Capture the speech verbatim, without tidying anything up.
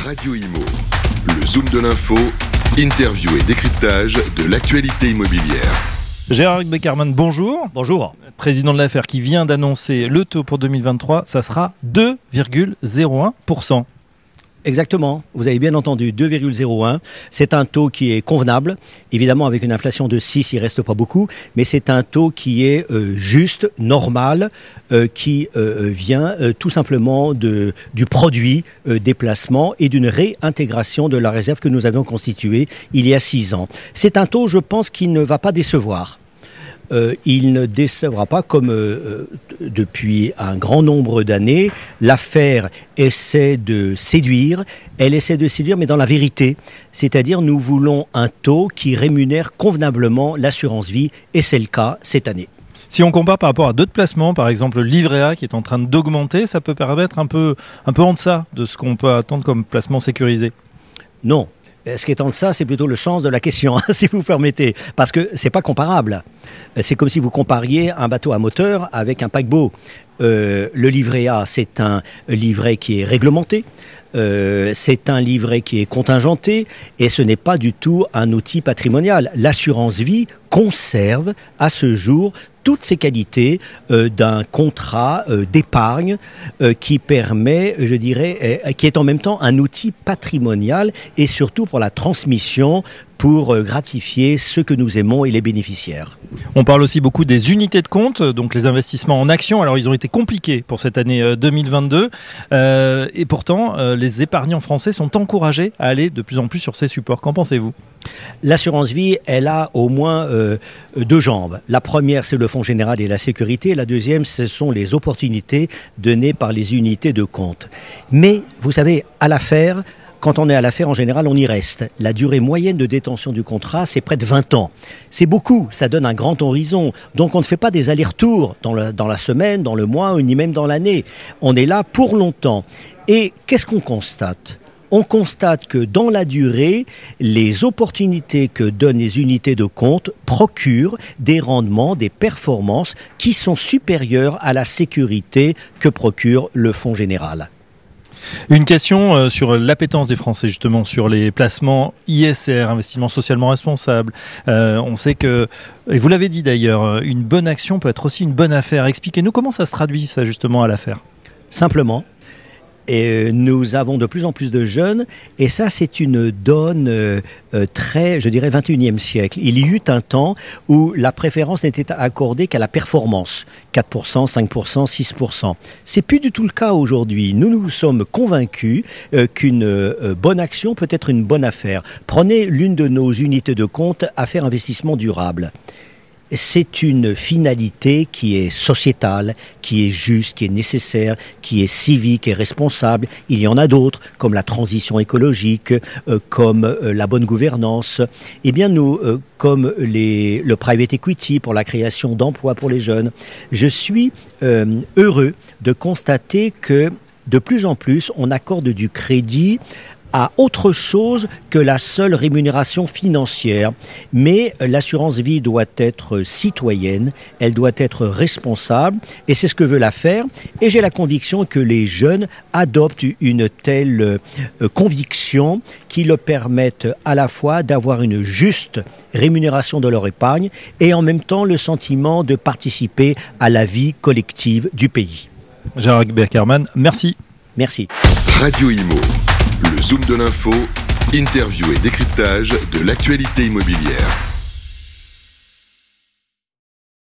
Radio Imo, le zoom de l'info, interview et décryptage de l'actualité immobilière. Gérard Beckerman, bonjour. Bonjour. Président de l'affaire qui vient d'annoncer le taux pour deux mille vingt-trois, ça sera deux virgule zéro un pour cent. Exactement, vous avez bien entendu, deux virgule zéro un. C'est un taux qui est convenable. Évidemment, avec une inflation de six, il ne reste pas beaucoup, mais c'est un taux qui est euh, juste, normal, euh, qui euh, vient euh, tout simplement de, du produit euh, des placements et d'une réintégration de la réserve que nous avions constituée il y a six ans. C'est un taux, je pense, qui ne va pas décevoir. Euh, il ne décevra pas comme euh, depuis un grand nombre d'années, l'affaire essaie de séduire, elle essaie de séduire mais dans la vérité, c'est-à-dire nous voulons un taux qui rémunère convenablement l'assurance vie et c'est le cas cette année. Si on compare par rapport à d'autres placements, par exemple le livret A qui est en train d'augmenter, ça peut permettre un peu, un peu en deçà de ce qu'on peut attendre comme placement sécurisé. Non. Ce qui est en deçà, c'est plutôt le sens de la question, si vous permettez, parce que c'est pas comparable. C'est comme si vous compariez un bateau à moteur avec un paquebot. Euh, le livret A, c'est un livret qui est réglementé, euh, c'est un livret qui est contingenté, et ce n'est pas du tout un outil patrimonial. L'assurance vie conserve à ce jour toutes ces qualités euh, d'un contrat euh, d'épargne euh, qui permet, je dirais, euh, qui est en même temps un outil patrimonial et surtout pour la transmission, pour euh, gratifier ceux que nous aimons et les bénéficiaires. On parle aussi beaucoup des unités de compte, donc les investissements en actions. Alors ils ont été compliqués pour cette année deux mille vingt-deux euh, et pourtant euh, les épargnants français sont encouragés à aller de plus en plus sur ces supports. Qu'en pensez-vous ? L'assurance vie, elle a au moins euh, deux jambes. La première, c'est le fonds général et la sécurité. La deuxième, ce sont les opportunités données par les unités de compte. Mais, vous savez, à l'affaire, quand on est à l'affaire, en général, on y reste. La durée moyenne de détention du contrat, c'est près de vingt ans. C'est beaucoup, ça donne un grand horizon. Donc on ne fait pas des allers-retours dans, le, dans la semaine, dans le mois, ni même dans l'année. On est là pour longtemps. Et qu'est-ce qu'on constate ? On constate que dans la durée, les opportunités que donnent les unités de compte procurent des rendements, des performances qui sont supérieures à la sécurité que procure le fonds général. Une question euh, sur l'appétence des Français justement sur les placements I S R, investissements socialement responsables. Euh, on sait que, et vous l'avez dit d'ailleurs, une bonne action peut être aussi une bonne affaire. Expliquez-nous comment ça se traduit ça justement à l'affaire. Simplement. Et nous avons de plus en plus de jeunes, et ça c'est une donne euh, très, je dirais, vingt et unième siècle. Il y eut un temps où la préférence n'était accordée qu'à la performance, quatre pour cent, cinq pour cent, six pour cent. C'est plus du tout le cas aujourd'hui. Nous nous sommes convaincus euh, qu'une euh, bonne action peut être une bonne affaire. Prenez l'une de nos unités de compte, Affaires Investissement Durable. C'est une finalité qui est sociétale, qui est juste, qui est nécessaire, qui est civique et responsable. Il y en a d'autres, comme la transition écologique, euh, comme euh, la bonne gouvernance. Eh bien, nous, euh, comme les, le private equity pour la création d'emplois pour les jeunes, je suis euh, heureux de constater que de plus en plus, on accorde du crédit à autre chose que la seule rémunération financière. Mais l'assurance vie doit être citoyenne, elle doit être responsable, et c'est ce que veut l'affaire. Et j'ai la conviction que les jeunes adoptent une telle euh, conviction qui leur permette à la fois d'avoir une juste rémunération de leur épargne et en même temps le sentiment de participer à la vie collective du pays. Gérard Beckerman, merci. Merci. Radio Imo, le zoom de l'info, interview et décryptage de l'actualité immobilière.